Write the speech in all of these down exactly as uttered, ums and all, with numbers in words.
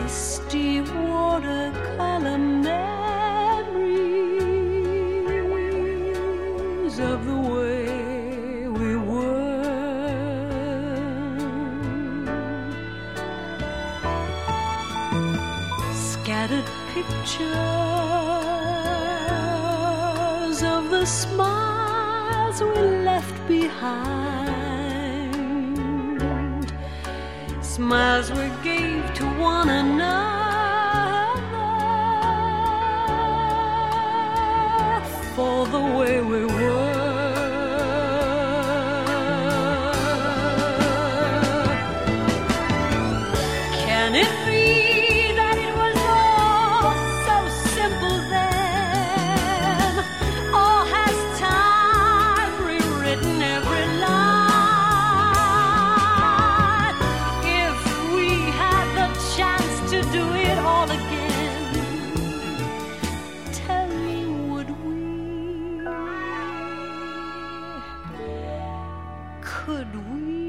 misty watercolor memories of the way we were. Scattered pictures of the smiles we left behind, smiles we gave to one another for the way we were. Can it be that it was all so simple then? Or has time rewritten every line? If we had the chance to do it all again, tell me, would we? Could we?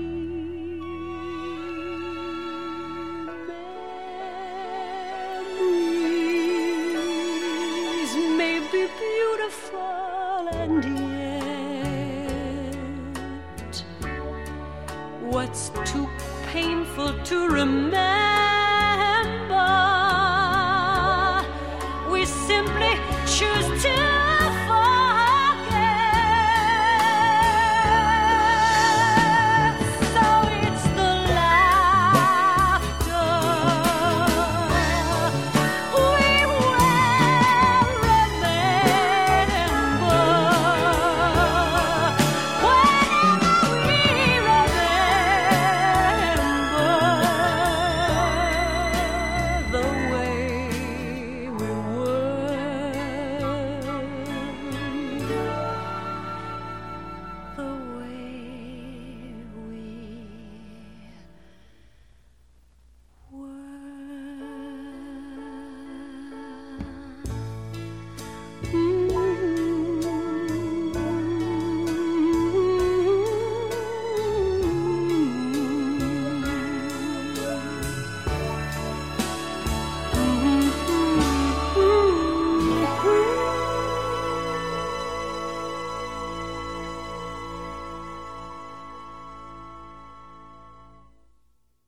Memories may be beautiful, and yet what's too painful to remember